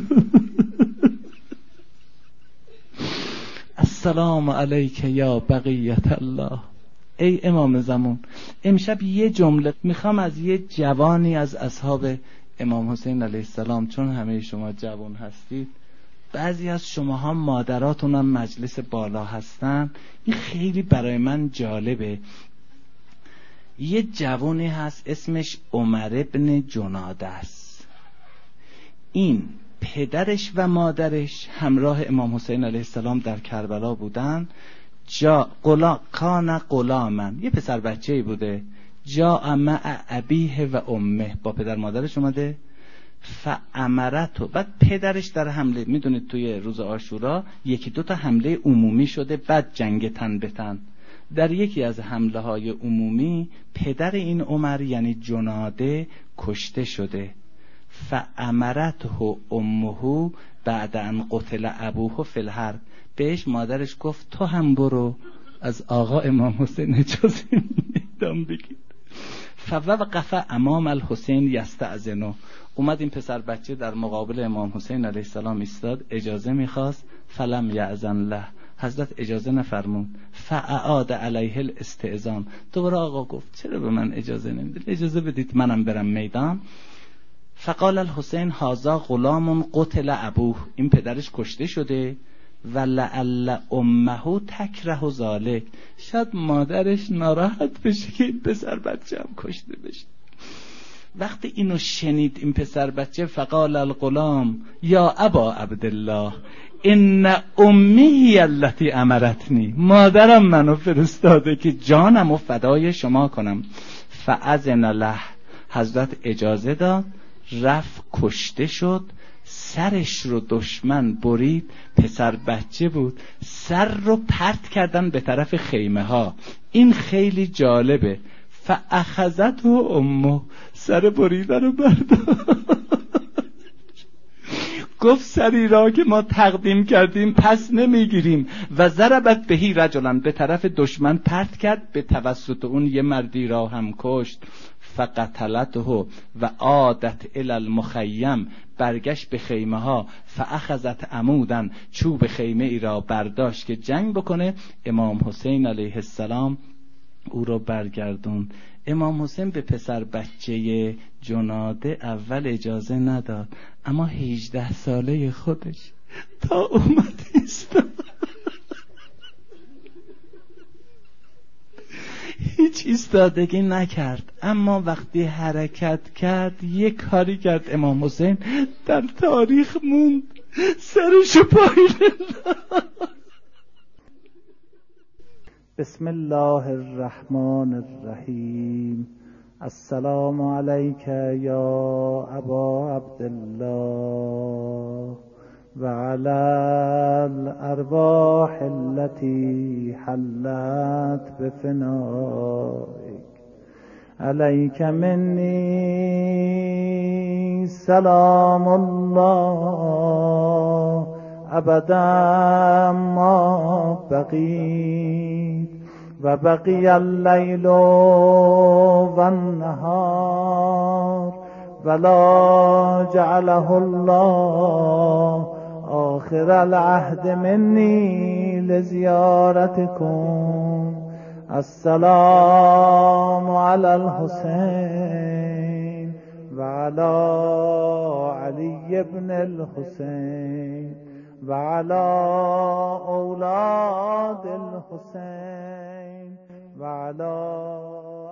السلام علیک یا بقیت الله. ای امام زمان، امشب یه جمله میخوام از یه جوانی از اصحاب امام حسین علیه السلام، چون همه شما جوان هستید، بعضی از شماها مادراتون هم مجلس بالا هستن، این خیلی برای من جالبه. یه جوانی هست اسمش عمر ابن جناده است. این پدرش و مادرش همراه امام حسین علیه السلام در کربلا بودن. جا قلا کان غلامن، یه پسر بچه‌ای بوده، جا مع ابیه و امه، با پدر مادرش اومده. فامرتو، بعد پدرش در حمله، میدونید توی روز عاشورا یکی دو تا حمله عمومی شده، بعد جنگ تن به تن. در یکی از حمله های عمومی پدر این عمر یعنی جناده کشته شده. فامرته امه بعد ان قتل ابوه فی الحرب، بهش مادرش گفت تو هم برو از آقا امام حسین اجازه میدم بگیر. فوقف امام الحسین یستأذنو، اومد این پسر بچه در مقابل امام حسین علیه السلام ایستاد، اجازه میخواست. فلم یأذن له، حضرت اجازه نفرمون. فاعاد علیه الاستئذان، دوباره آقا گفت چرا به من اجازه نمیدید، اجازه بدید منم برم میدان. فقال الحسین هذا غلام قتل ابوه، این پدرش کشته شده. ولعل امه تکره ذلک، شاید مادرش ناراحت بشه که این پسر بچه هم کشته بشه. وقتی اینو شنید این پسر بچه، فقال الغلام یا ابا عبدالله ان امی التي امرتنی، مادرم منو فرستاده که جانمو فدای شما کنم. فاذن له، حضرت اجازه داد، رفت کشته شد. سرش رو دشمن برید، پسر بچه بود، سر رو پرت کردن به طرف خیمه ها. این خیلی جالبه. فاخذته امه، سر بریده رو برداشت، گفت سری را که ما تقدیم کردیم پس نمیگیریم. و ضربت بهی رجلن، به طرف دشمن پرت کرد، به توسط اون یه مردی را هم کشت. فقتلته و عادت الی المخیم، برگشت به خیمه ها. فاخذت عمودن، چوب خیمه ای را برداشت که جنگ بکنه. امام حسین علیه السلام او را برگردون. امام حسین به پسر بچه جناده اول اجازه نداد، اما هجده ساله خودش تا اومد ایستاد، هیچ ایستادگی نکرد. اما وقتی حرکت کرد یک کاری کرد امام حسین در تاریخ موند، سرشو پایین. بسم الله الرحمن الرحیم. السلام علیک یا ابا عبدالله و علی الارواح التي حلت بفنائک. علیک منی سلام الله ابدا ما بقیت و بقی اللیل و النهار ولا جعله الله آخر العهد منی لزیارتکم. السلام علی الحسین و علی علی ابن الحسین و علی اولاد الحسین و علی